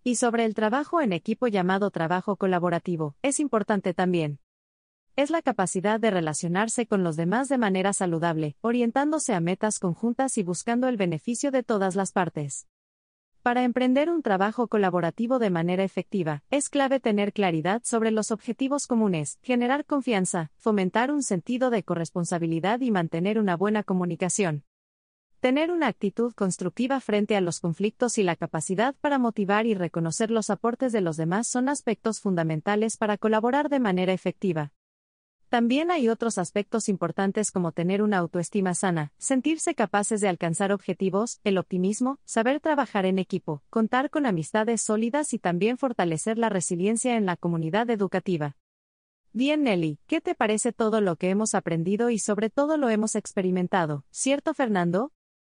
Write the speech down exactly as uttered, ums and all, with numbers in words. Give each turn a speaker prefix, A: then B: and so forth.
A: Y sobre el trabajo en equipo llamado trabajo colaborativo, es importante también. Es la capacidad de relacionarse con los demás de manera saludable, orientándose a metas conjuntas y buscando el beneficio de todas las partes. Para emprender un trabajo colaborativo de manera efectiva, es clave tener claridad sobre los objetivos comunes, generar confianza, fomentar un sentido de corresponsabilidad y mantener una buena comunicación. Tener una actitud constructiva frente a los conflictos y la capacidad para motivar y reconocer los aportes de los demás son aspectos fundamentales para colaborar de manera efectiva. También hay otros aspectos importantes como tener una autoestima sana, sentirse capaces de alcanzar objetivos, el optimismo, saber trabajar en equipo, contar con amistades sólidas y también fortalecer la resiliencia en la comunidad educativa. Bien, Nelly, ¿qué te parece todo lo que hemos aprendido y sobre todo lo hemos experimentado, cierto, Fernando?